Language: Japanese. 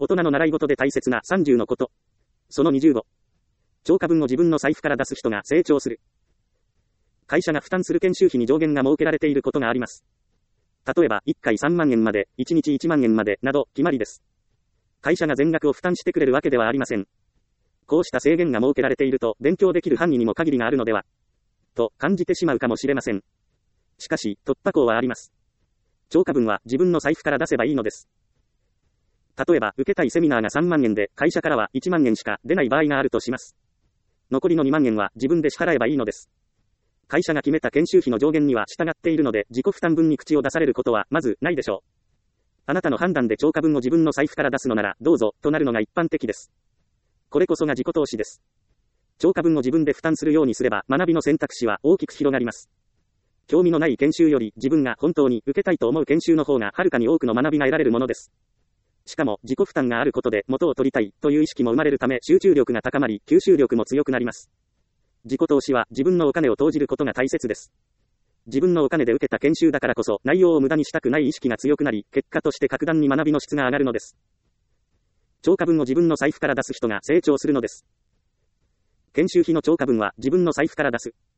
大人の習い事で大切な30のこと。その25。超過分を自分の財布から出す人が成長する。会社が負担する研修費に上限が設けられていることがあります。例えば、1回3万円まで、1日1万円まで、など、決まりです。会社が全額を負担してくれるわけではありません。こうした制限が設けられていると、勉強できる範囲にも限りがあるのでは、と感じてしまうかもしれません。しかし、突破口はあります。超過分は自分の財布から出せばいいのです。例えば、受けたいセミナーが3万円で、会社からは1万円しか出ない場合があるとします。残りの2万円は自分で支払えばいいのです。会社が決めた研修費の上限には従っているので、自己負担分に口を出されることはまずないでしょう。あなたの判断で超過分を自分の財布から出すのなら、どうぞ、となるのが一般的です。これこそが自己投資です。超過分を自分で負担するようにすれば、学びの選択肢は大きく広がります。興味のない研修より、自分が本当に受けたいと思う研修の方がはるかに多くの学びが得られるものです。しかも、自己負担があることで元を取りたいという意識も生まれるため、集中力が高まり、吸収力も強くなります。自己投資は自分のお金を投じることが大切です。自分のお金で受けた研修だからこそ、内容を無駄にしたくない意識が強くなり、結果として格段に学びの質が上がるのです。超過分を自分の財布から出す人が成長するのです。研修費の超過分は自分の財布から出す。